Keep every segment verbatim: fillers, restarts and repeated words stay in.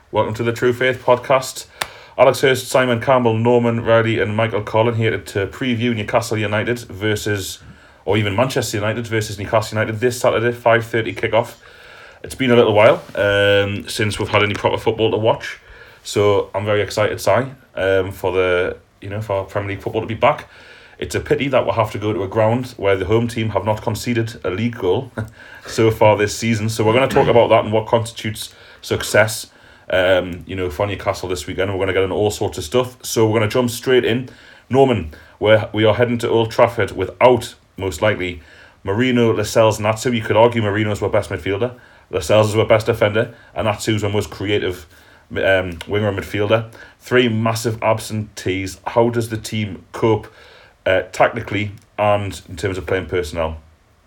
Welcome to the True Faith podcast. Alex Hurst, Simon Campbell, Norman Riley and Michael Collin here to preview Newcastle United versus, or even Manchester United versus Newcastle United this Saturday, five thirty kickoff. It's been a little while um, since we've had any proper football to watch, so I'm very excited, Si, um, for the you know for Premier League football to be back. It's a pity that we'll have to go to a ground where the home team have not conceded a league goal so far this season. So we're going to talk about that and what constitutes success, um, you know, for Newcastle this weekend. We're going to get into all sorts of stuff. So we're going to jump straight in. Norman, where we are heading to Old Trafford without, most likely, Merino, Lascelles and Natsu. You could argue Merino's our best midfielder, Lascelles is our best defender, and Natsu's our most creative um, winger and midfielder. Three massive absentees. How does the team cope Uh, tactically and in terms of playing personnel?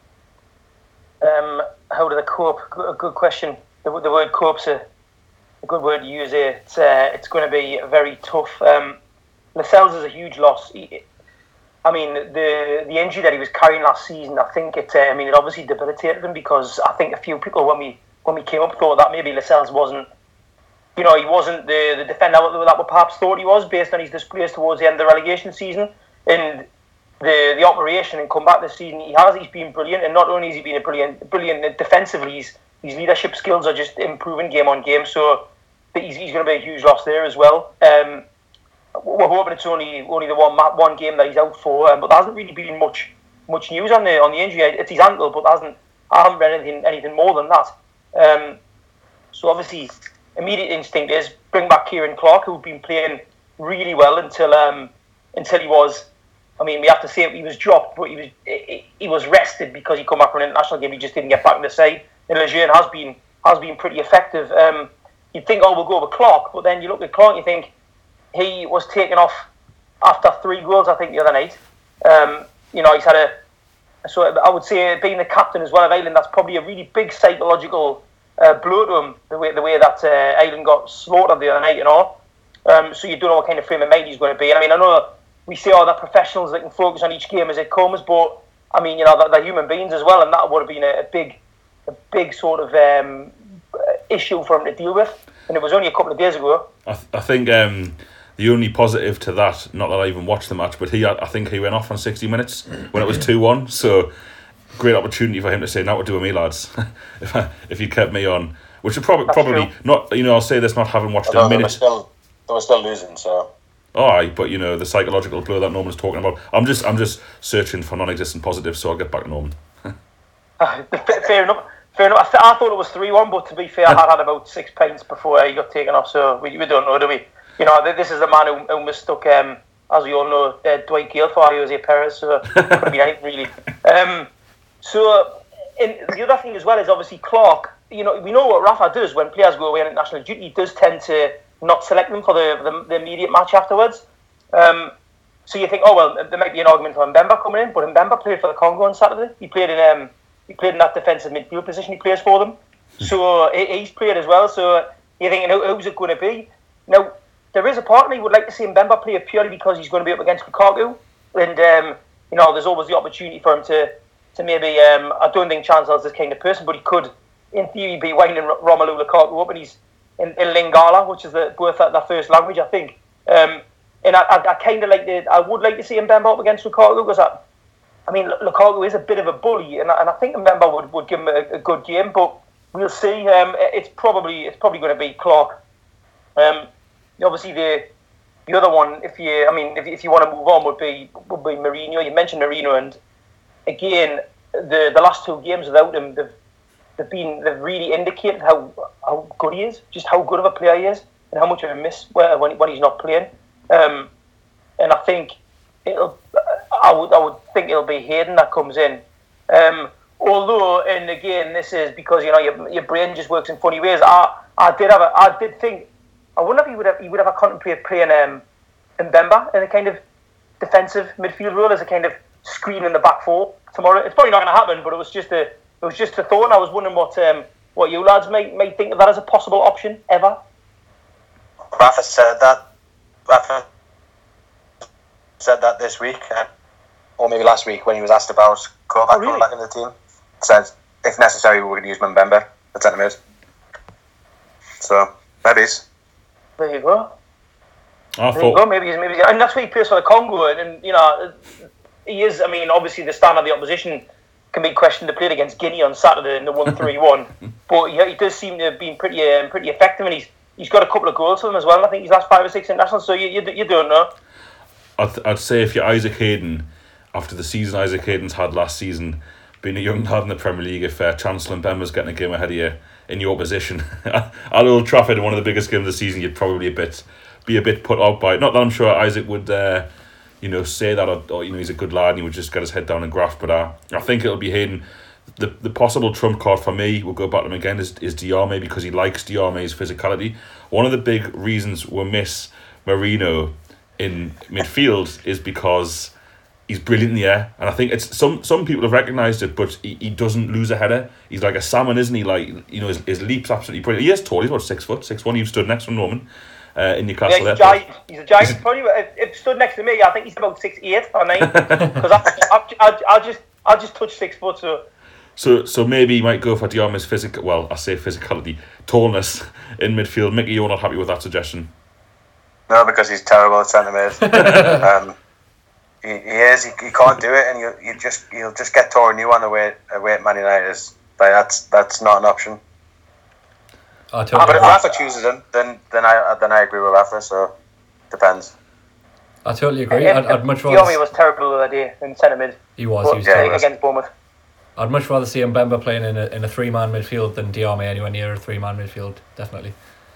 Um, how do they cope? Good, good question. The, the word cope's a, a good word to use here. It's, uh, it's going to be very tough. Um, Lascelles is a huge loss. He, I mean, the the injury that he was carrying last season, I think it. Uh, I mean, it obviously debilitated him because I think a few people when we when we came up thought that maybe Lascelles wasn't, you know, he wasn't the the defender that we perhaps thought he was based on his displays towards the end of the relegation season. And the the operation and come back this season, he has. He's been brilliant, and not only has he been a brilliant, brilliant defensively, his his leadership skills are just improving game on game. So he's he's going to be a huge loss there as well. Um, we're hoping it's only only the one one game that he's out for, um, but there hasn't really been much much news on the on the injury. It's his ankle, but there hasn't I haven't read anything anything more than that. Um, so obviously, immediate instinct is bring back Kieran Clark, who'd been playing really well until um until he was. I mean, we have to say he was dropped, but he was he, he was rested because he come back from an international game. He just didn't get back in the side. And Lejeune has been has been pretty effective. Um, you'd think, oh, we'll go with Clark, but then you look at Clark, you think he was taken off after three goals, I think, the other night. Um, you know, he's had a so I would say being the captain as well of Ireland, that's probably a really big psychological uh, blow to him. The way the way that uh, Ireland got slaughtered the other night, you know. Um, so you don't know what kind of frame of mind he's going to be. And I mean, I know. We say, oh, they're professionals that can focus on each game as it comes, but I mean, you know, they're, they're human beings as well, and that would have been a, a big, a big sort of um, issue for him to deal with. And it was only a couple of days ago. I, th- I think um, the only positive to that, not that I even watched the match, but he, I think he went off on sixty minutes when it was two one. So great opportunity for him to say, "Now what do with me, lads?" if I, if you kept me on, which would probably That's probably true. not. You know, I'll say this, not having watched Although a they were minute. still they were still losing, so. Oh, aye, but you know the psychological blow that Norman's talking about. I'm just, I'm just searching for non-existent positives, so I'll get back to Norman. Fair enough. Fair enough. I, th- I thought it was three one, but to be fair, I had had about six pints before he got taken off, so we, we don't know, do we? You know, this is the man who, who mistook, um, as we all know, uh, Dwight Gale for Jose Perez, so it could have been anything really. Um, so, and the other thing as well is obviously Clark. You know, we know what Rafa does when players go away on international duty. He does tend to not select them for the the, the immediate match afterwards. Um, so you think, oh well, there might be an argument for Mbemba coming in, but Mbemba played for the Congo on Saturday. He played in um, he played in that defensive midfield position. He plays for them, so he, he's played as well. So you're thinking, who, who's it going to be? Now there is a part of me who would like to see Mbemba play purely because he's going to be up against Lukaku, and um, you know, there's always the opportunity for him to to maybe. Um, I don't think Chancellor's this kind of person, but he could, in theory, be winding Romelu Lukaku up, and he's in, in Lingala, which is the both their first language, I think. Um, and I, I, I kind of like to, I would like to see Mbemba up against Lukaku because I, I mean, Lukaku is a bit of a bully, and I, and I think Mbemba would, would give him a, a good game, but we'll see. Um, it's probably it's probably going to be Clark. Um, obviously the the other one, if you, I mean, if if you want to move on, would be would be Merino. You mentioned Merino, and again, the the last two games without him, they've they've been they've really indicated how how good he is, just how good of a player he is, and how much of a miss when when he's not playing. Um, and I think it'll, I would I would think it'll be Hayden that comes in. Um, although, and again, this is because you know your your brain just works in funny ways. I I did have a I did think I wonder if he would have he would have a contemplate playing um Mbemba in a kind of defensive midfield role as a kind of screen in the back four tomorrow. It's probably not going to happen, but it was just a it was just a thought. And I was wondering what um what you lads might might think of that as a possible option ever. Rafa said that. Rafa said that this week, uh, or maybe last week when he was asked about Kovac oh, really? coming back in the team. Said if necessary we would use Mbemba at centre mid. So maybe it's there you go. I there you go. Maybe he's maybe, he's, and that's why he plays for the Congo, and, and you know, he is. I mean, obviously the standard of the opposition can be questioned. To play against Guinea on Saturday and they won three one, but yeah, he does seem to have been pretty um, pretty effective, and he's he's got a couple of goals for them as well. I think he's last five or six internationals. So you you, you don't know. I'd, I'd say if you're Isaac Hayden, after the season Isaac Hayden's had last season, being a young lad in the Premier League, if uh, Chancellor Mbemba's getting a game ahead of you in your position at Old Trafford in one of the biggest games of the season, you'd probably a bit be a bit put out by it. Not that I'm sure Isaac would, uh, you know, say that or, or you know he's a good lad and he would just get his head down and graft. But uh, I think it'll be Hayden. The the possible trump card for me, we'll go back to him again, is is Diarmé, because he likes Diarmé's physicality. One of the big reasons we miss Marino in midfield is because he's brilliant in the air, and I think it's some some people have recognised it, but he, he doesn't lose a header. He's like a salmon, isn't he? Like, you know, his, his leap's absolutely brilliant. He is tall. He's about six foot, six one. You've stood next to Norman uh, in Newcastle. Yeah, he's a giant. He's a giant. He's a, probably if, if stood next to me, I think he's about six eight or nine. Because I, I, I, I just I just touch six foot. So so so maybe he might go for Diarmé's physical. Well, I say physicality, tallness in midfield. Mickey, you're not happy with that suggestion? No, because he's terrible at centre mid. um, he, he is. He, he can't do it, and you you just you'll just get torn new on away away at Man United. Like that's that's not an option. I totally but if Rafa chooses him, then then I then I agree with Rafa. So depends. I totally agree. Yeah, I'd, I'd much rather. Diarmé was terrible that day in centre mid. He was. But, he was yeah, terrible. against Bournemouth. I'd much rather see Mbemba playing in a in a three man midfield than Diarmé anywhere near a three man midfield. Definitely.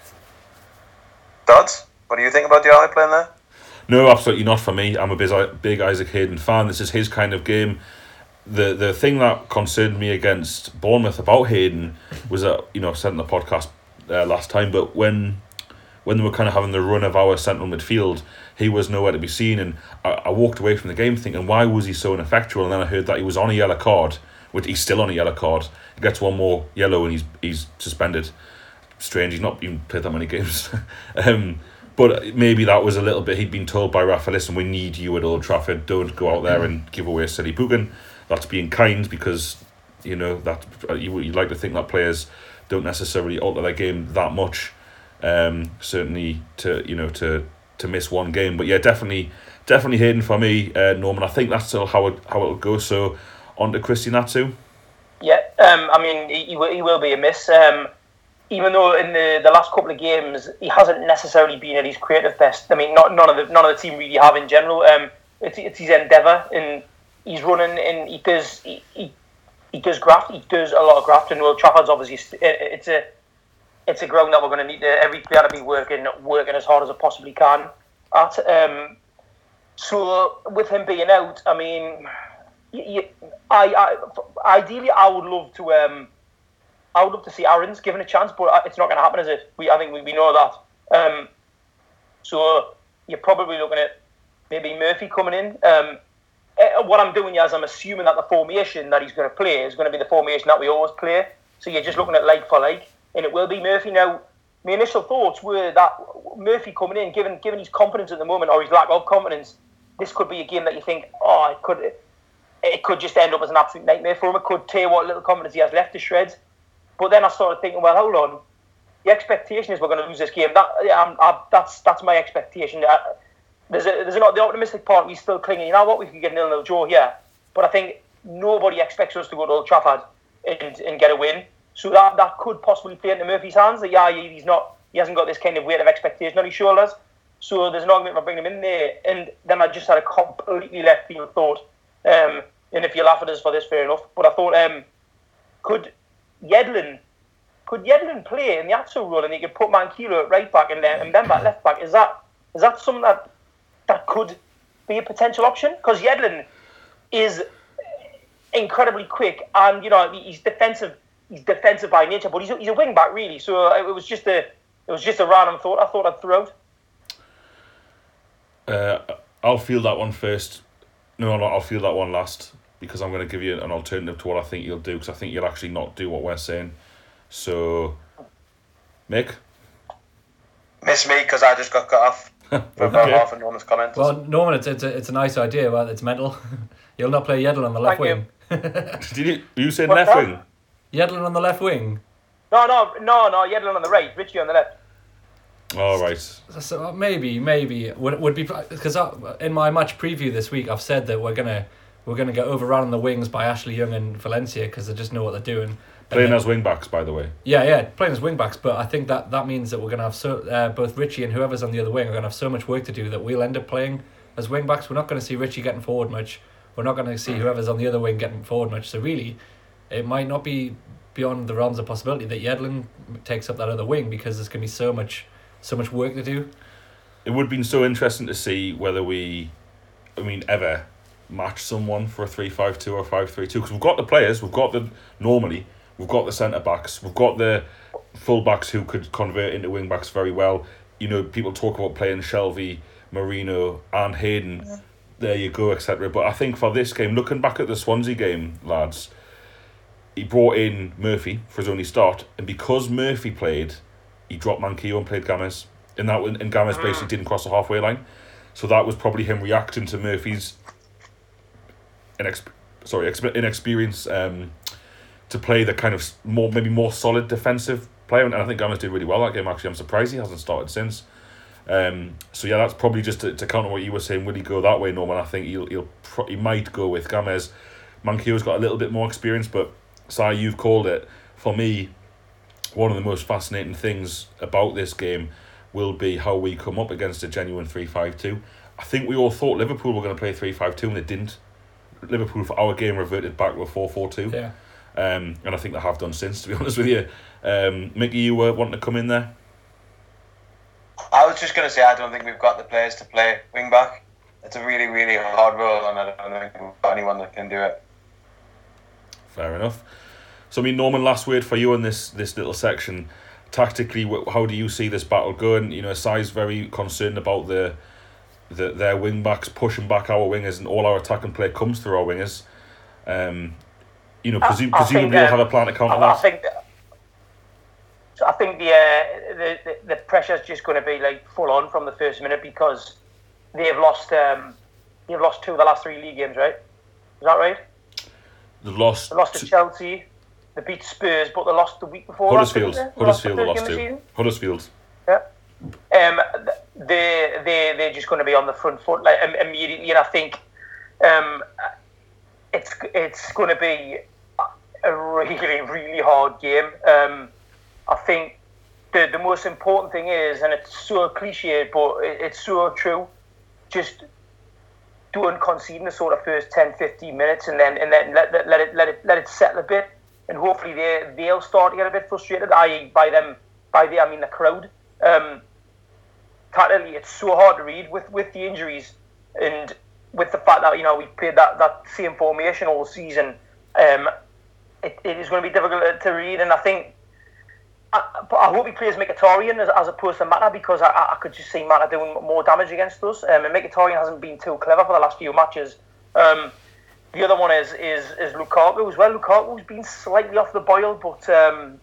Dodds, what do you think about Diarmé playing there? No, absolutely not for me. I'm a big, big Isaac Hayden fan. This is his kind of game. The the thing that concerned me against Bournemouth about Hayden was that, you know, I said in the podcast uh, last time, but when when they were kind of having the run of our central midfield, he was nowhere to be seen, and I, I walked away from the game thinking, why was he so ineffectual? And then I heard that he was on a yellow card, which he's still on a yellow card. He gets one more yellow and he's he's suspended. Strange, he's not even played that many games. um, but maybe that was a little bit, he'd been told by Rafa, listen, we need you at Old Trafford, don't go out there and give away a silly booking. That's being kind, because, you know, that you, you'd like to think that players don't necessarily alter their game that much, um, certainly to, you know, to to miss one game. But yeah, definitely definitely Hayden for me, uh, Norman. I think that's still how it, how it'll go. So on to Christian Atsu. Yeah, um, I mean, he, he, will, he will be a miss. Um, even though in the, the last couple of games he hasn't necessarily been at his creative best. I mean, not none of the none of the team really have in general. Um, it's it's his endeavour, and he's running, and he does he, he he does graft. He does a lot of graft, and Old Trafford's obviously it's a it's a ground that we're going to need to, every player to be working working as hard as it possibly can at. Um, so with him being out, I mean, you, you, I, I ideally I would love to. Um, I would love to see Aaron's given a chance, but it's not going to happen, is it? We, I think we, we know that. Um, so you're probably looking at maybe Murphy coming in. Um, what I'm doing is I'm assuming that the formation that he's going to play is going to be the formation that we always play. So you're just looking at like for like, and it will be Murphy. Now, my initial thoughts were that Murphy coming in, given given his confidence at the moment, or his lack of confidence, this could be a game that you think, oh, it could it could just end up as an absolute nightmare for him. It could tear what little confidence he has left to shreds. But then I started thinking, well, hold on. The expectation is we're going to lose this game. That yeah, I'm, I, that's that's my expectation. I, there's a, there's not the optimistic part. We're still clinging. You know what? We can get a nil-nil draw here. But I think nobody expects us to go to Old Trafford and and get a win. So that that could possibly play into Murphy's hands. That yeah, he's not. He hasn't got this kind of weight of expectation on his shoulders. So there's an argument for bringing him in there. And then I just had a completely left field thought. Um, and if you laugh at us for this, fair enough. But I thought, um, could Yedlin, could Yedlin play in the Atsu role, and he could put Manquillo at right back and then and Mbemba at left back? Is that is that something that that could be a potential option? Because Yedlin is incredibly quick, and you know he's defensive. He's defensive by nature, but he's a, he's a wing back really. So it was just a it was just a random thought. I thought I'd throw out. Uh, I'll field that one first. No, no, I'll field that one last, because I'm going to give you an alternative to what I think you'll do, because I think you'll actually not do what we're saying. So, Mick? Miss me, because I just got cut off for about half of Norman's comments. Well, Norman, it's, it's, a, it's a nice idea, but it's mental. You'll not play Yedlin on the left Thank wing. Did you, you said What's left that? wing? Yedlin on the left wing? No, no, no, no. Yedlin on the right, Richie on the left. All right. So maybe, maybe would would be because in my match preview this week I've said that we're gonna we're gonna get overrun on the wings by Ashley Young and Valencia because they just know what they're doing. Playing then, as wing backs, by the way. Yeah, yeah, playing as wing backs. But I think that that means that we're gonna have so uh, both Richie and whoever's on the other wing are gonna have so much work to do that we'll end up playing as wing backs. We're not gonna see Richie getting forward much. We're not gonna see whoever's on the other wing getting forward much. So really, it might not be beyond the realms of possibility that Yedlin takes up that other wing because there's gonna be so much. So much work to do. It would have been so interesting to see whether we, I mean, ever match someone for a three five two or five three two because we've got the players, we've got the normally, we've got the centre backs, we've got the full backs who could convert into wing backs very well. You know, people talk about playing Shelvey, Marino, and Hayden. Yeah. There you go, et cetera. But I think for this game, looking back at the Swansea game, lads, he brought in Murphy for his only start, and because Murphy played. He dropped Manquillo and played Gomez. And that and Gomez basically didn't cross the halfway line. So that was probably him reacting to Murphy's inex- sorry, inexperience um, to play the kind of more maybe more solid defensive player. And I think Gomez did really well that game, actually. I'm surprised he hasn't started since. Um, so yeah, that's probably just to, to counter what you were saying. Will he go that way, Norman? I think he'll, he'll pro- he might go with Gomez. Manquillo's got a little bit more experience, but Si, you've called it. For me, one of the most fascinating things about this game will be how we come up against a genuine three five two. I think we all thought Liverpool were going to play three five two and they didn't. Liverpool, for our game, reverted back to a four four two. Yeah. Um, and I think they have done since, to be honest with you. Um, Mickey, you were wanting to come in there? I was just going to say I don't think we've got the players to play wing back. It's a really, really hard role and I don't think we've got anyone that can do it. Fair enough. So, I mean, Norman, last word for you in this this little section. Tactically, how do you see this battle going? You know, Sai's very concerned about the, the their wing backs pushing back our wingers, and all our attacking play comes through our wingers. Um, you know, presu- I, I presumably think, you'll um, have a plan to counter I, that. I think, I think the, uh, the the the pressure's just going to be like full on from the first minute because they've lost um they've lost two of the last three league games, right? Is that right? They've lost. They lost to two- Chelsea. They beat Spurs, but they lost the week before. Huddersfield. That, Huddersfield they lost lost to. Huddersfield. Yeah. Um, they they they're just going to be on the front foot like immediately, and I think um, it's it's going to be a really really hard game. Um, I think the the most important thing is, and it's so cliche, but it, it's so true. Just don't concede in the sort of first ten, fifteen minutes, and then and then let, let, let it let it let it settle a bit. And hopefully they they'll start to get a bit frustrated. that is, by them, by the I mean the crowd. Um, tactically, it's so hard to read with, with the injuries and with the fact that you know we played that, that same formation all season. Um, it, it is going to be difficult to read, and I think I, I hope he plays Mkhitaryan as, as opposed to Mata because I, I could just see Mata doing more damage against us. Um, and Mkhitaryan hasn't been too clever for the last few matches. Um, The other one is is is Lukaku as well. Lukaku's been slightly off the boil, but um,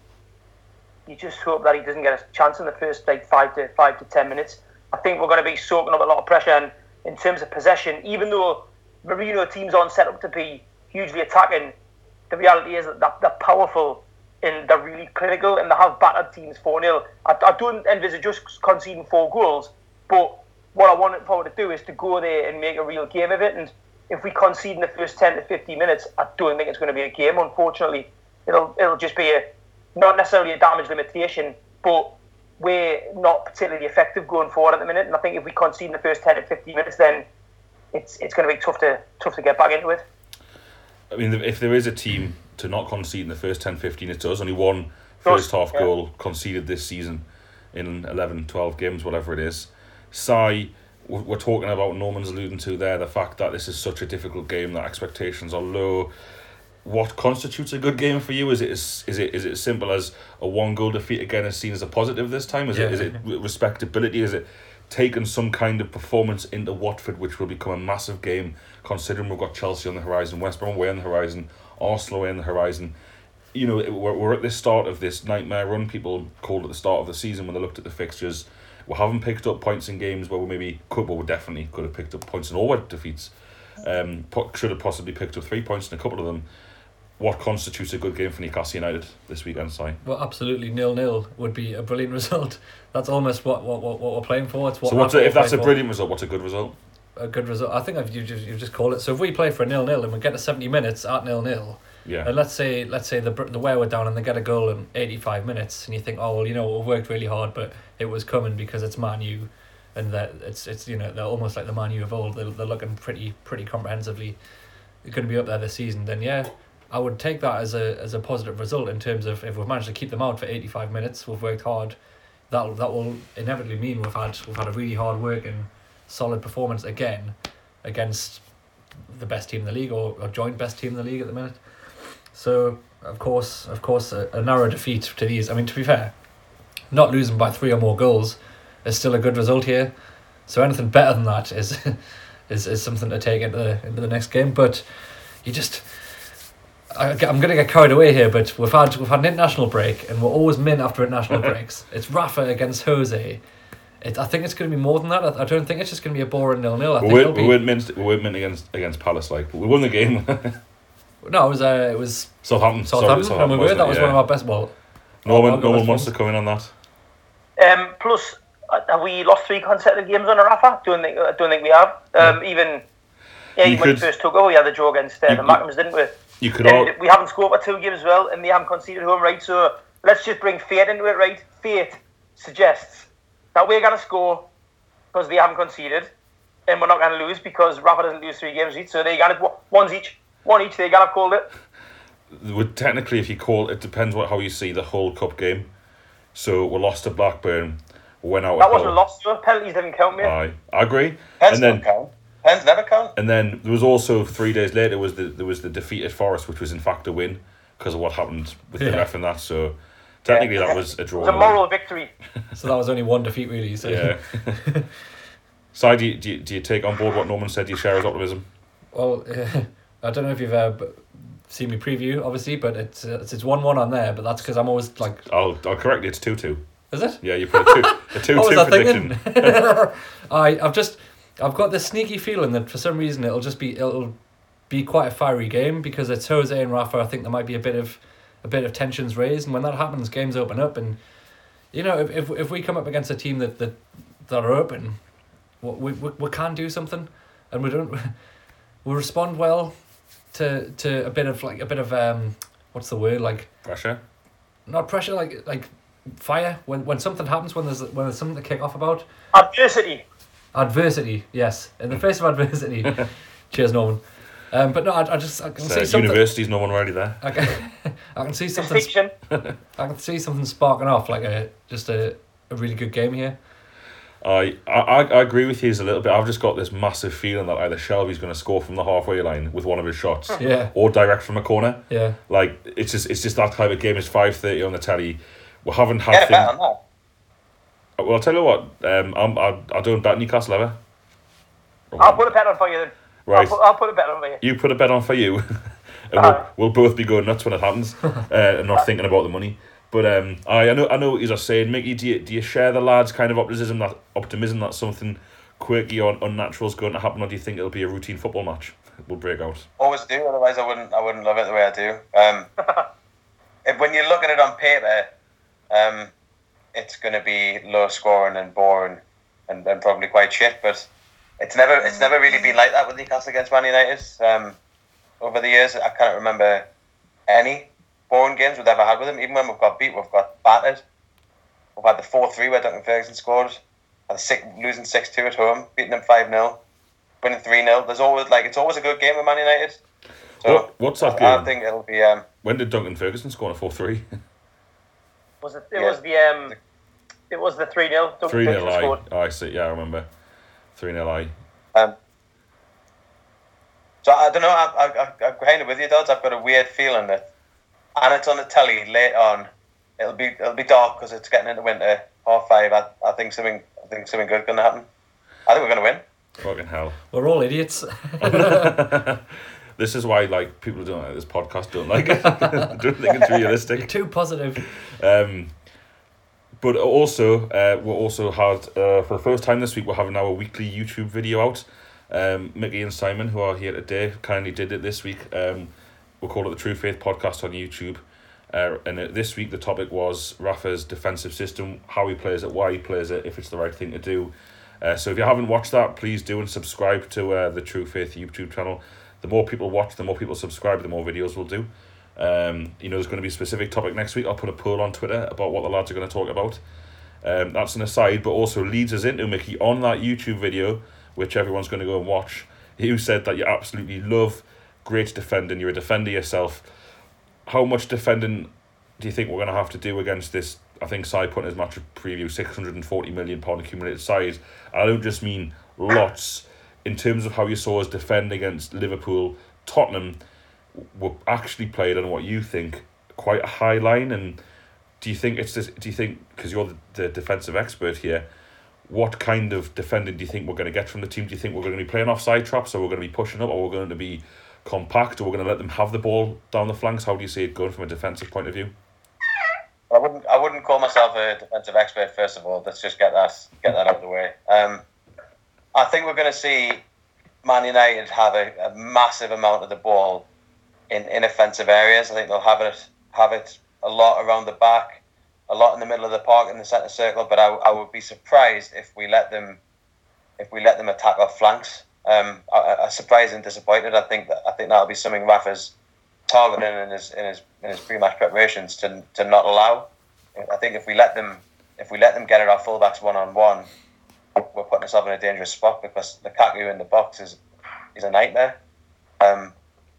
you just hope that he doesn't get a chance in the first like five to five to ten minutes. I think we're going to be soaking up a lot of pressure, and in terms of possession, even though Marino teams aren't set up to be hugely attacking, the reality is that they're powerful and they're really clinical, and they have battered teams four nil. I, I don't envisage just conceding four goals, but what I want forward to do is to go there and make a real game of it. And if we concede in the first ten to fifteen minutes, I don't think it's going to be a game, unfortunately. It'll it'll just be a not necessarily a damage limitation, but we're not particularly effective going forward at the minute. And I think if we concede in the first ten to fifteen minutes, then it's it's going to be tough to tough to get back into it. I mean, if there is a team to not concede in the first ten fifteen, it's us. Only one first half yeah. goal conceded this season in eleven, twelve games, whatever it is. Si, we're talking about, Norman's alluding to there, the fact that this is such a difficult game, that expectations are low. What constitutes a good game for you? Is it as, is it is it as simple as a one goal defeat again is seen as a positive this time? Is yeah. it is it respectability? Is it taking some kind of performance into Watford, which will become a massive game, considering we've got Chelsea on the horizon, West Brom away on the horizon, Arsenal away on the horizon? You know, we're we're at the start of this nightmare run. People called at the start of the season when they looked at the fixtures. We haven't picked up points in games where we maybe could, but we definitely could have picked up points in all our defeats. Um, should have possibly picked up three points in a couple of them. what constitutes a good game for Newcastle United this weekend, Si? Well, absolutely nil-nil would be a brilliant result. That's almost what what, what, what we're playing for. It's what So what's a, Rafa if that's a will play brilliant result, what's a good result? for. A good result. I think I've, you just you just call it. So if we play for a nil-nil and we get to seventy minutes at nil-nil, Yeah. and let's say let's say the the wear were down and they get a goal in eighty-five minutes, and you think, oh well, you know, we've worked really hard, but it was coming because it's Man U, and that it's it's you know they're almost like the Man U of old. They're they're looking pretty pretty comprehensively going to be up there this season. Then yeah, I would take that as a as a positive result in terms of if we've managed to keep them out for eighty-five minutes, we've worked hard. That that will inevitably mean we've had we've had a really hard working, solid performance again, against the best team in the league or, or joint best team in the league at the minute. So of course, of course, a, a narrow defeat to these. I mean, to be fair, not losing by three or more goals is still a good result here. So anything better than that is is, is something to take into the into the next game. But you just, I, I'm gonna get carried away here. But we've had we've had an international break, and we're always min after international breaks. It's Rafa against Jose. It, I think it's going to be more than that. I, I don't think it's just going to be a boring nil-nil. I We think weren't, it'll we be, weren't mint, we weren't mint against against Palace, like, but we won the game. no, it was uh, it was Southampton. Southampton. Sorry, and we were. wasn't That it? was Yeah. one of our best. Well, Norman, I'll go Norman with wants first. to come in on that. Um, plus, uh, have we lost three consecutive games on a Rafa? Don't think. I don't think we have. Um, even yeah, You when could- he first took over, we had the draw against uh, You the could- Mackhams, didn't we? You could And all. we haven't scored for two games as well, and they haven't conceded home, right? So let's just bring fate into it, right? Fate suggests that we're going to score because they haven't conceded, and we're not going to lose because Rafa doesn't lose three games each. So they got it one's each, one each. They got to called it. Would technically, if you call it, depends what how you see the whole cup game. So we lost to Blackburn, went out. That at wasn't Hull. lost. So penalties didn't count, mate. Aye, I agree. Pens and then don't count. Pens never count. and then there was also three days later was the there was the defeat at Forest, which was in fact a win because of what happened with the Yeah. ref and that. So technically, Yeah. that was a It draw. was a moral victory. so that was only one defeat really. So Yeah. Si, do you, do you do you take on board what Norman said? Do you share his optimism? well, I don't know if you've uh, b- seen me preview, obviously, but it's uh, it's it's one one on there. But that's because I'm always like, I'll I'll correct you. It's two two. is it? Yeah, you put a two a two What was two I prediction. thinking? I I've just I've got this sneaky feeling that for some reason it'll just be it'll be quite a fiery game because it's Jose and Rafa. I think there might be a bit of a bit of tensions raised, and when that happens, games open up. And you know, if if, if we come up against a team that that, that are open, we, we we can do something, and we don't we respond well to to a bit of like a bit of um what's the word like Pressure. not pressure like like fire when when something happens when there's when there's something to kick off about. Adversity. Adversity, yes. In the face of adversity. Cheers, Norman. Um, but no, I, I just I can So see something. university's no one already there. I can, I can see something. Distinction. I can see something sparking off like a just a, a really good game here. I, I I agree with you a little bit. I've just got this massive feeling that either Shelby's going to score from the halfway line with one of his shots, Yeah, or direct from a corner. yeah. Like it's just it's just that type of game. It's five thirty on the telly. We haven't had Get a things. bet on that. Well, I'll tell you what. Um, I'm I, I don't bet Newcastle ever. I'll put a bet on for you then. I'll Right, put, I'll put a bet on for you. you put a bet on for you, and we'll, Aye. we'll both be going nuts when it happens, uh, and not thinking about the money. But um, I I know I know what you're saying, Mickey. Do you do you share the lads' kind of optimism that optimism that something quirky or unnatural is going to happen, or do you think it'll be a routine football match will break out? Always do. Otherwise, I wouldn't. I wouldn't love it the way I do. Um, if, when you look at it on paper, um, it's going to be low scoring and boring, and, and probably quite shit. But it's never. It's never really been like that with Newcastle against Man United. Um, over the years, I can't remember any boring games we've ever had with them. Even when we've got beat, we've got battered. We've had the four three where Duncan Ferguson scored, and six, losing six two at home, beating them five nil, winning three nil. There's always like it's always a good game with Man United. So What what's that I game? think it'll be. Um, When did Duncan Ferguson score a four three? Was it? It Yeah. was the um. It was the three nil. Three nil. I oh, I see. Yeah, I remember. Three nil. I. Um, so I don't know. I, I, I'm kind of with you, Dodds. I've got a weird feeling that, and it's on the telly late on. It'll be it'll be dark because it's getting into winter. Half five. I, I think something I think something good going to happen. I think we're going to win. Fucking hell. We're all idiots. This is why like people who don't like this podcast don't like it. Don't think it's You're realistic. too positive. Um, but also, uh, we also had uh, for the first time this week we're having our weekly YouTube video out. Um, Mickey and Simon, who are here today, kindly did it this week. Um, we'll call it the True Faith Podcast on YouTube. Uh, and uh, this week the topic was Rafa's defensive system, how he plays it, why he plays it, if it's the right thing to do. Uh, so if you haven't watched that, please do and subscribe to uh, the True Faith YouTube channel. The more people watch, the more people subscribe, the more videos we'll do. Um, you know, there's going to be a specific topic next week. I'll put a poll on Twitter about what the lads are going to talk about. Um, that's an aside, but also leads us into, Mickey, on that YouTube video, which everyone's going to go and watch. You said that you absolutely love great defending. You're a defender yourself. How much defending do you think we're going to have to do against this? I think Si put in his match preview, six hundred forty million pounds accumulated size. I don't just mean lots. In terms of how you saw us defend against Liverpool, Tottenham were actually played on what you think quite a high line. And do you think it's this? Do you think, because you're the, the defensive expert here, what kind of defending do you think we're going to get from the team? Do you think we're going to be playing offside traps, or we're going to be pushing up, or we're going to be compact, or we're going to let them have the ball down the flanks? How do you see it going from a defensive point of view? I wouldn't. I wouldn't call myself a defensive expert. First of all, let's just get that get that out of the way. Um, I think we're going to see Man United have a, a massive amount of the ball in inoffensive areas. I think they'll have it have it a lot around the back, a lot in the middle of the park, in the centre circle. But I, I would be surprised if we let them if we let them attack our flanks. Um, I, I surprised and disappointed. I think that I think that'll be something Rafa's targeting in his in his in his pre-match preparations to to not allow. I think if we let them if we let them get at our fullbacks one on one, we're putting ourselves in a dangerous spot, because Lukaku in the box is is a nightmare. Um,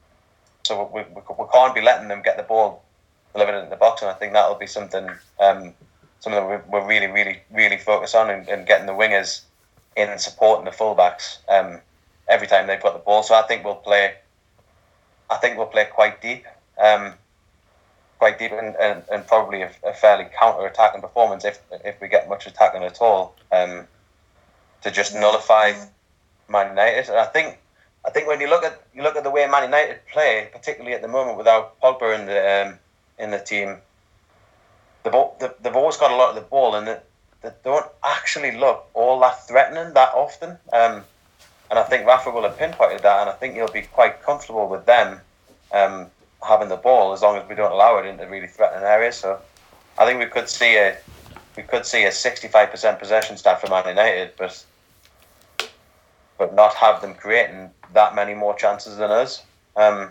so we, we we can't be letting them get the ball delivered in the box, and I think that'll be something um something that we're, we're really really really focused on, and, and getting the wingers in and supporting the fullbacks um every time they put the ball. So I think we'll play. I think we'll play quite deep, um, quite deep, and, and, and probably a, a fairly counter-attacking performance if if we get much attacking at all, um, to just nullify Man United. And I think I think when you look at you look at the way Man United play, particularly at the moment without Pogba in the um, in the team, they've, they've always got a lot of the ball, and they, they don't actually look all that threatening that often. Um, And I think Rafa will have pinpointed that, and I think he'll be quite comfortable with them um, having the ball, as long as we don't allow it into really threatening areas. So I think we could see a we could see a sixty-five percent possession stat for Man United, but but not have them creating that many more chances than us. Um,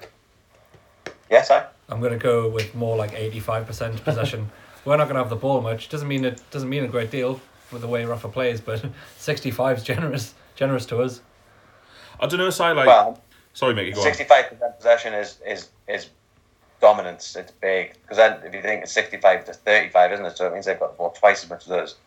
yes, I. I'm going to go with more like eighty-five percent possession. We're not going to have the ball much. Doesn't mean it doesn't mean a great deal with the way Rafa plays, but sixty-five is generous generous to us. I don't know, Si, like... Well, sorry, Mickey, go on. sixty-five percent possession is, is, is dominance. It's big. Because then if you think it's sixty-five to thirty-five, isn't it? So it means they've got the ball twice as much as us.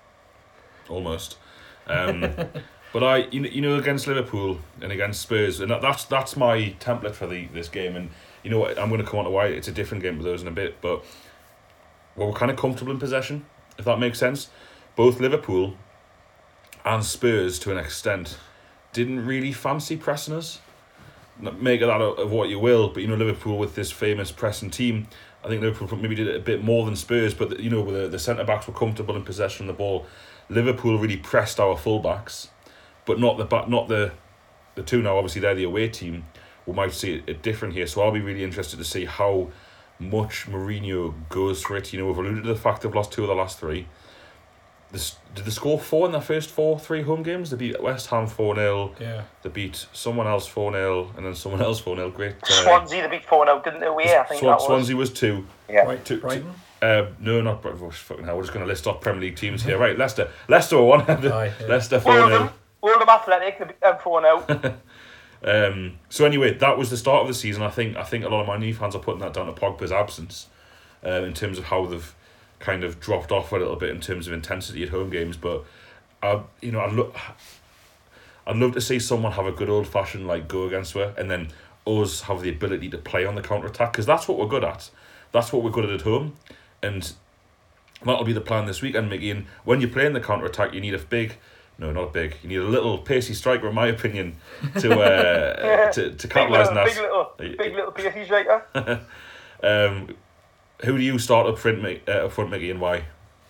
Almost. Um, but I, you know, you know, against Liverpool and against Spurs, and that, that's that's my template for the this game. And you know, I'm going to come on to why it's a different game with those in a bit. But well, we're kind of comfortable in possession, if that makes sense. Both Liverpool and Spurs, to an extent, didn't really fancy pressing us. Make it out of what you will, but you know, Liverpool with this famous pressing team, I think Liverpool maybe did it a bit more than Spurs, but you know, the, the centre backs were comfortable in possession of the ball. Liverpool really pressed our full backs, but not the not the the two now. Obviously, they're the away team. We might see it, it different here, so I'll be really interested to see how much Mourinho goes for it. You know, we've alluded to the fact they've lost two of the last three. This, did they score four in their first four, three home games? They beat West Ham four nil. Yeah. They beat someone else four nil, and then someone else four nil. Great. Uh, Swansea, they beat four nil, didn't they? Away, I think Swan, that was. Swansea was two. Yeah. Right, Two, Brighton? two uh, no, not Brighton. Oh, fucking hell, we're just going to list off Premier League teams here. Right, Leicester. Leicester won. Aye, yeah. Leicester four Oldham, nil. Oldham Athletic, they beat them four nil. Um, so anyway, that was the start of the season. I think I think a lot of my new fans are putting that down to Pogba's absence, uh, in terms of how they've kind of dropped off a little bit in terms of intensity at home games. But I, you know, I look, I'd love to see someone have a good old fashioned like go against her, and then us have the ability to play on the counter attack, because that's what we're good at. That's what we're good at at home, and that'll be the plan this weekend, Mickey. And when you're playing the counter attack, you need a big. No, not big. You need a little pacey striker, in my opinion, to uh, to to capitalise on that. Big little, big little pacey striker. um, who do you start up front, Mickey, uh, up front, Mickey, and why?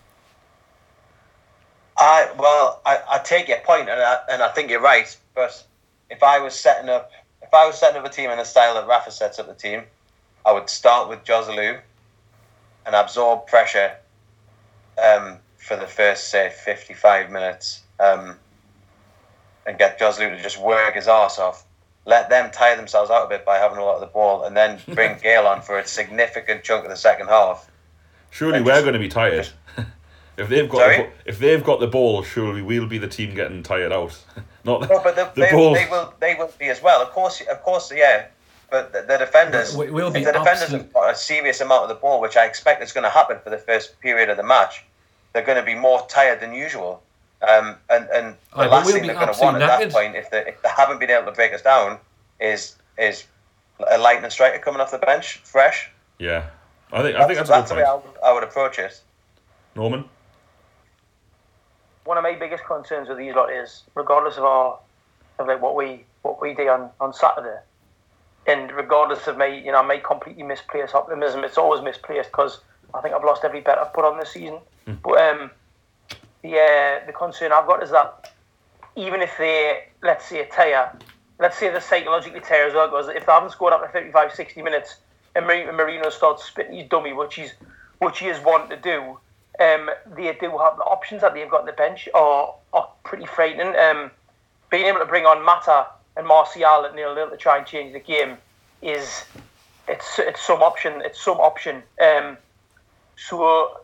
I well, I, I take your point, and I, and I think you're right. But if I was setting up, if I was setting up a team in the style that Rafa sets up the team, I would start with Joselu and absorb pressure um, for the first, say, fifty-five minutes um, and get Joselu to just work his arse off. Let them tire themselves out a bit by having a lot of the ball, and then bring Gale on for a significant chunk of the second half. Surely And we're just- going to be tired. just- if they've got Sorry? the, bo- if they've got the ball, surely we'll be the team getting tired out. Not the, No, but the, the they, ball. they will. They will be as well. Of course, of course, yeah. But the, the defenders, We- we'll be if the defenders absolute- have got a serious amount of the ball, which I expect is going to happen for the first period of the match, they're going to be more tired than usual. Um, and and the Aye, but last we'll thing be they're going to want at absolutely that knackered. point, if they if they haven't been able to break us down, is is a lightning striker coming off the bench, fresh. Yeah, I think I think that's, that's a the good way I point. would, I would approach it. Norman. One of my biggest concerns with these lot is, regardless of our of like what we what we do on, on Saturday, and regardless of my you know my completely misplaced optimism, it's always misplaced because I think I've lost every bet I've put on this season. Hmm. But um, the uh, the concern I've got is that even if they, let's say, tire, let's say they psychologically tire as well, because if they haven't scored after thirty-five, sixty minutes and Mar- Marino starts spitting his dummy, which he's which he is wanting to do, um, they do have the options that they've got on the bench are are pretty frightening. Um, being able to bring on Mata and Martial at nil nil to try and change the game is it's it's some option. It's some option. Um, so.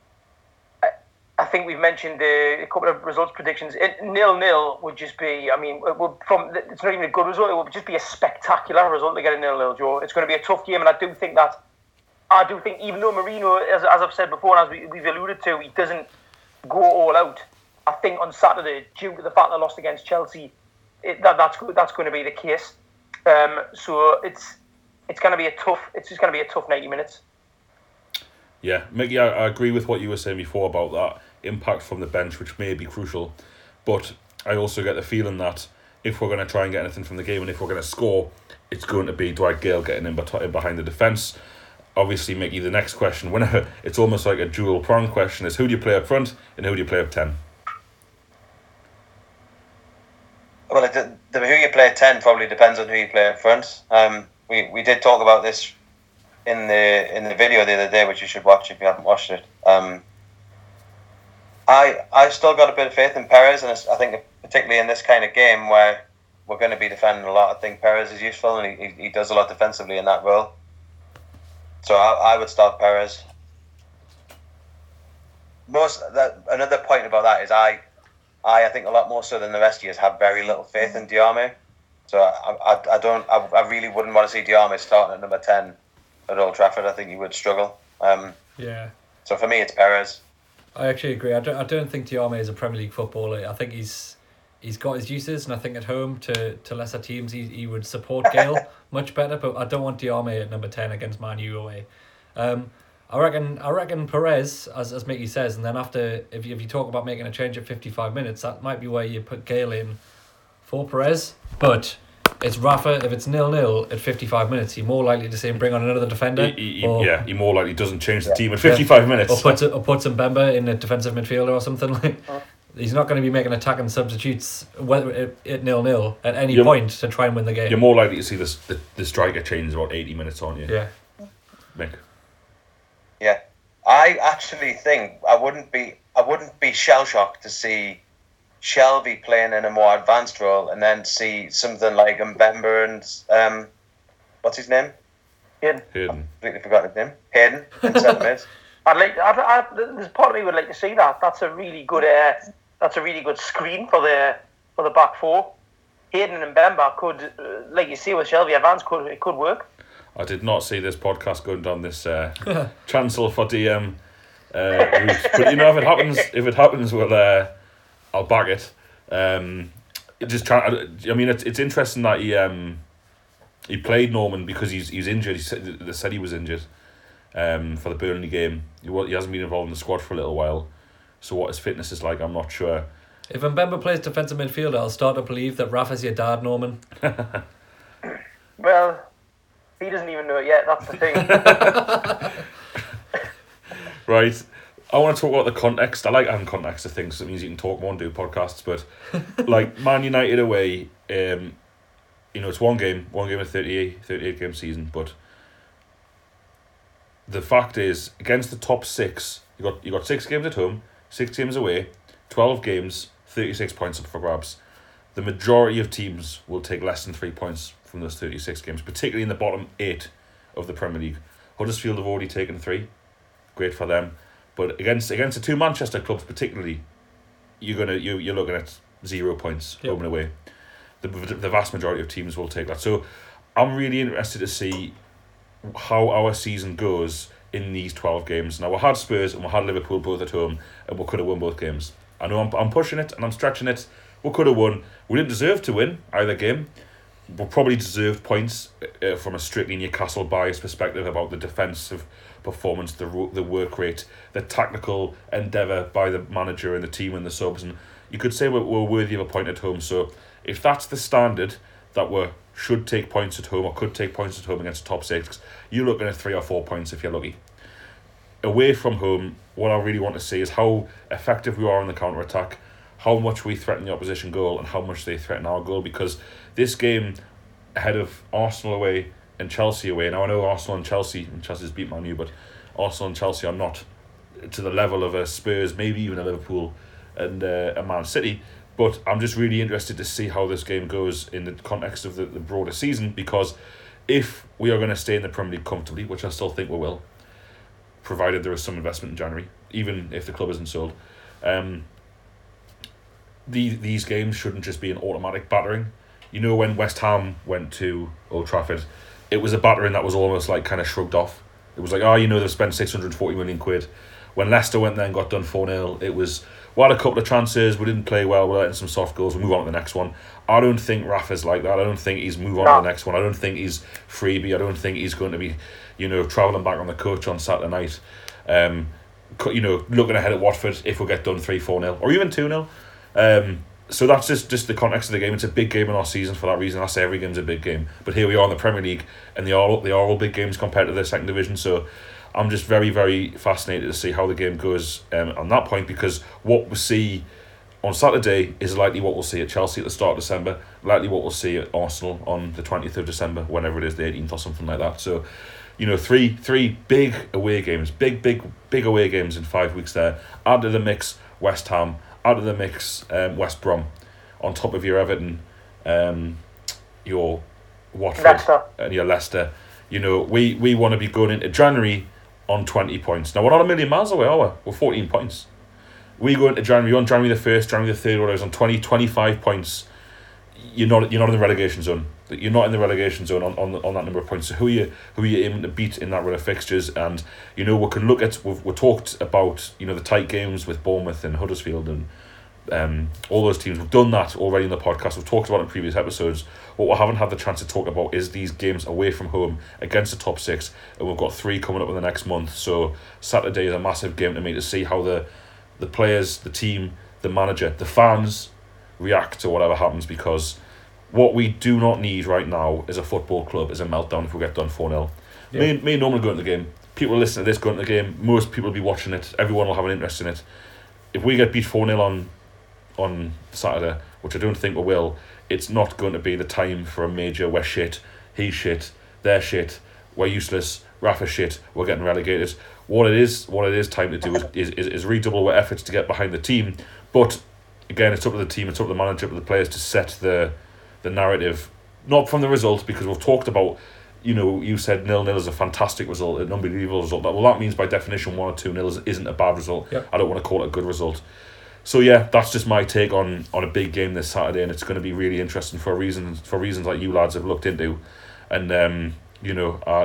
I think we've mentioned uh, a couple of results predictions. Nil nil would just be, I mean, it would, from it's not even a good result. It would just be a spectacular result to get a nil nil, Joe. It's going to be a tough game, and I do think that, I do think, even though Marino, as, as I've said before, and as we, we've alluded to, he doesn't go all out. I think on Saturday, due to the fact they lost against Chelsea, it, that that's that's going to be the case. Um, so it's it's going to be a tough. It's just going to be a tough ninety minutes. Yeah, Mickey, I, I agree with what you were saying before about that impact from the bench, which may be crucial. But I also get the feeling that if we're going to try and get anything from the game and if we're going to score, it's going to be Dwight Gale getting in, bet- in behind the defence. Obviously, Mickey, the next question, when it's almost like a dual prong question, is who do you play up front and who do you play up ten? Well, it, the, who you play at ten probably depends on who you play up front. Um, we, we did talk about this in the in the video the other day, which you should watch if you haven't watched it. Um, I I've still got a bit of faith in Perez, and it's, I think particularly in this kind of game where we're going to be defending a lot, I think Perez is useful, and he, he does a lot defensively in that role. So I, I would start Perez. Most that another point about that is I, I I think a lot more so than the rest of you have very little faith in Diarme. So I I, I don't I, I really wouldn't want to see Diarme starting at number ten at Old Trafford. I think he would struggle. Um, Yeah. so for me, it's Perez. I actually agree. I don't, I don't think Diarme is a Premier League footballer. I think he's he's got his uses, and I think at home to, to lesser teams he, he would support Gale much better. But I don't want Diarme at number ten against Man U away. Um, I reckon I reckon Perez, as as Mickey says, and then after if you, if you talk about making a change at fifty five minutes, that might be where you put Gale in for Perez. But it's Rafa. If it's nil nil at fifty five minutes, you're more likely to see him bring on another defender. He, he, or, yeah, he more likely doesn't change the team at fifty-five minutes. Or puts or puts Mbemba in a defensive midfielder or something like. He's not going to be making attacking substitutes whether at, at nil nil at any You're- point to try and win the game. You're more likely to see this, the, the striker change about eighty minutes, aren't you? Yeah. Mick. Yeah, I actually think I wouldn't be I wouldn't be shell shocked to see Shelby playing in a more advanced role, and then see something like Mbemba and um, what's his name? Hayden. Hayden. Completely forgotten his name. Hayden in centre mid. I'd like. I'd, I'd, there's part of me would like to see that. That's a really good. Uh, that's a really good screen for the for the back four. Hayden and Mbemba could, uh, like you see with Shelby Evans, could it could work. I did not see this podcast going down this uh, chancel for D M uh, route. But you know, if it happens, if it happens, well, uh, I'll back it. Um, it just try, I mean, it's it's interesting that he um, he played Norman because he's he's injured. He said they said he was injured um, for the Burnley game. He wa- he hasn't been involved in the squad for a little while. So what his fitness is like, I'm not sure. If Mbemba plays defensive midfielder, I'll start to believe that Rafa's your dad, Norman. Well, he doesn't even know it yet. That's the thing. Right. I want to talk about the context. I like having context of things. It means you can talk more and do podcasts. But like Man United away, um, you know, it's one game, one game of thirty-eight, thirty-eight game season. But the fact is, against the top six, you got you got six games at home, six games away, twelve games, thirty-six points up for grabs. The majority of teams will take less than three points from those thirty-six games, particularly in the bottom eight of the Premier League. Huddersfield have already taken three. Great for them. But against against the two Manchester clubs particularly, you're gonna you you're looking at zero points yep. home and away. The the vast majority of teams will take that. So I'm really interested to see how our season goes in these twelve games. Now, we had Spurs and we had Liverpool both at home, and we could have won both games. I know I'm, I'm pushing it and I'm stretching it. We could have won. We didn't deserve to win either game. We probably deserved points uh, from a strictly Newcastle bias perspective about the defensive performance, the the work rate, the tactical endeavour by the manager and the team and the subs. And you could say we're, we're worthy of a point at home. So if that's the standard that we should take points at home or could take points at home against the top six, you're looking at three or four points if you're lucky. Away from home, what I really want to see is how effective we are on the counter-attack, how much we threaten the opposition goal and how much they threaten our goal, because this game ahead of Arsenal away and Chelsea away, now I know Arsenal and Chelsea, and Chelsea's beat Man U, but Arsenal and Chelsea are not to the level of a Spurs, maybe even a Liverpool and uh, a Man City. But I'm just really interested to see how this game goes in the context of the, the broader season, because if we are going to stay in the Premier League comfortably, which I still think we will, provided there is some investment in January, even if the club isn't sold, um, the, these games shouldn't just be an automatic battering. You know, when West Ham went to Old Trafford, it was a battering that was almost like kind of shrugged off. It was like, oh, you know, they've spent six hundred forty million quid. When Leicester went there and got done four nil, it was, we had a couple of chances, we didn't play well, we're letting some soft goals, we'll move on to the next one. I don't think Rafa's like that. I don't think he's move on no. to the next one. I don't think he's freebie. I don't think he's going to be, you know, travelling back on the coach on Saturday night, um, you know, looking ahead at Watford if we get done three four nil, or even two nil. Um, so that's just, just the context of the game. It's a big game in our season for that reason. I say every game's a big game. But here we are in the Premier League, and they are, they are all big games compared to the second division. So I'm just very, very fascinated to see how the game goes um, on that point, because what we see on Saturday is likely what we'll see at Chelsea at the start of December, likely what we'll see at Arsenal on the twentieth of December, whenever it is, the eighteenth or something like that. So, you know, three three big away games, big, big, big away games in five weeks there. Add to the mix West Ham, add to the mix um, West Brom, on top of your Everton, um, your Watford, Leicester. and your Leicester. You know, we, we want to be going into January on twenty points. Now, we're not a million miles away, are we? We're fourteen points. We go into January, on January the first, January the third, whatever it is, on twenty, twenty-five points. You're not you're not in the relegation zone. You're not in the relegation zone on, on, on that number of points. So who are you who are you aiming to beat in that run of fixtures? And, you know, we can look at, we've we talked about, you know, the tight games with Bournemouth and Huddersfield and um all those teams. We've done that already in the podcast. We've talked about it in previous episodes. What we haven't had the chance to talk about is these games away from home against the top six, and we've got three coming up in the next month. So Saturday is a massive game to me to see how the the players, the team, the manager, the fans react to whatever happens, because what we do not need right now is a football club is a meltdown if we get done four nil. Yeah. Me, me normally go into the game. People listening to this going to the game. Most people will be watching it. Everyone will have an interest in it. If we get beat four nil on on Saturday, which I don't think we will, it's not going to be the time for a major we're shit, he's shit, they're shit, we're useless, Rafa's shit, we're getting relegated. What it is, what it is time to do is, is, is redouble our efforts to get behind the team. But again, it's up to the team, it's up to the manager, up to the players to set the the narrative, not from the result, because we've talked about, you know, you said nil nil is a fantastic result, an unbelievable result. Well, that means by definition one or two nil isn't a bad result. Yep. I don't want to call it a good result. So yeah, that's just my take on, on a big game this Saturday, and it's going to be really interesting for reasons for reasons like you lads have looked into, and um, you know, uh,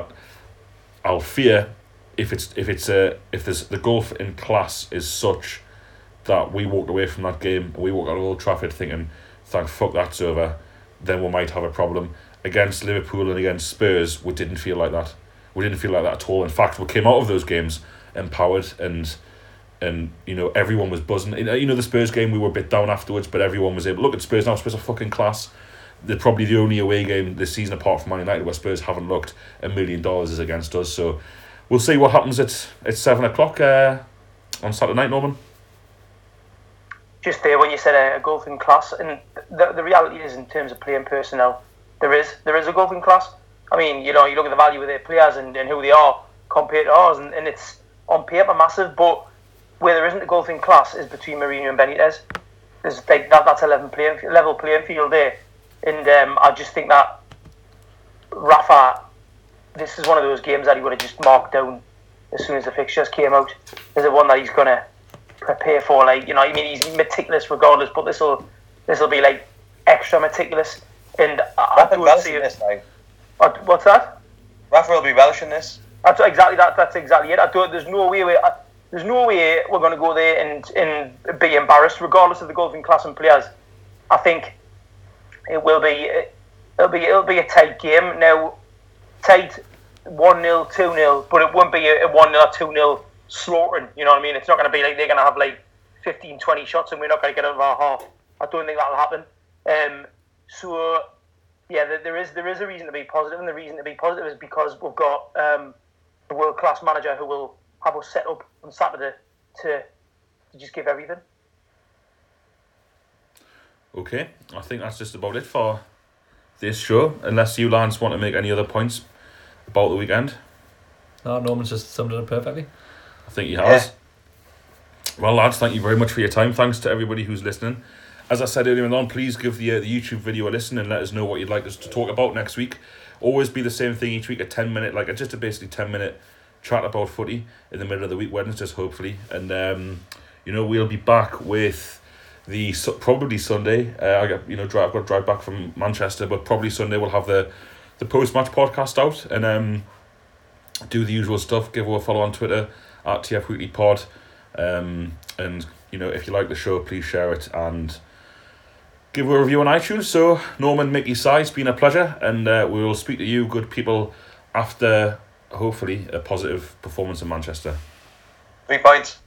I'll fear if it's if it's a if there's the gulf in class is such that we walked away from that game and we walk out of Old Trafford thinking, thank fuck that's over, then we might have a problem. Against Liverpool and against Spurs, we didn't feel like that. We didn't feel like that at all. In fact, we came out of those games empowered, and and you know, everyone was buzzing. You know, the Spurs game, we were a bit down afterwards, but everyone was able, look at Spurs now, Spurs are fucking class. They're probably the only away game this season apart from Man United where Spurs haven't looked a million dollars is against us. So we'll see what happens at, at seven o'clock uh, on Saturday night, Norman. Just there when you said a, a golf in class, and the the reality is, in terms of playing personnel, there is there is a golf in class. I mean, you know, you look at the value of their players and, and who they are compared to ours, and, and it's on paper massive, but where there isn't a golfing class is between Mourinho and Benitez. There's like that that's a level playing level playing field there, and um, I just think that Rafa, this is one of those games that he would have just marked down as soon as the fixtures came out. Is it one that he's gonna prepare for? Like, you know, I mean, he's meticulous regardless, but this will this will be like extra meticulous. And I, I don't see it. This now. I, what's that? Rafa will be relishing this. That's exactly that. That's exactly it. I don't. There's no way. We, I, there's no way we're going to go there and and be embarrassed, regardless of the golfing class and players. I think it will be. It'll be. It'll be a tight game now. Tight, one nil, two nil, but it won't be a one nil or two nil slaughtering. You know what I mean? It's not going to be like they're going to have like fifteen, twenty shots and we're not going to get out of our half. I don't think that'll happen. Um. So. Yeah, there is there is a reason to be positive, and the reason to be positive is because we've got um, a world-class manager who will have us set up on Saturday to, to just give everything. Okay, I think that's just about it for this show, unless you, Lance, want to make any other points about the weekend. No, Norman's just summed it up perfectly. I think he has. Yeah. Well, lads, thank you very much for your time. Thanks to everybody who's listening. As I said earlier on, please give the uh, the YouTube video a listen and let us know what you'd like us to talk about next week. Always be the same thing each week, a ten minute, like a, just a basically ten minute chat about footy in the middle of the week, Wednesdays hopefully. And, um, you know, we'll be back with the, probably Sunday, uh, I got, you know, drive, I've got to drive back from Manchester, but probably Sunday we'll have the, the post-match podcast out and um, do the usual stuff, give us a follow on Twitter, at T F Weekly Pod. Um, and, you know, if you like the show, please share it and give a review on iTunes. So, Norman, Mickey, Si, it's been a pleasure, and uh, we will speak to you, good people, after hopefully a positive performance in Manchester. Three points.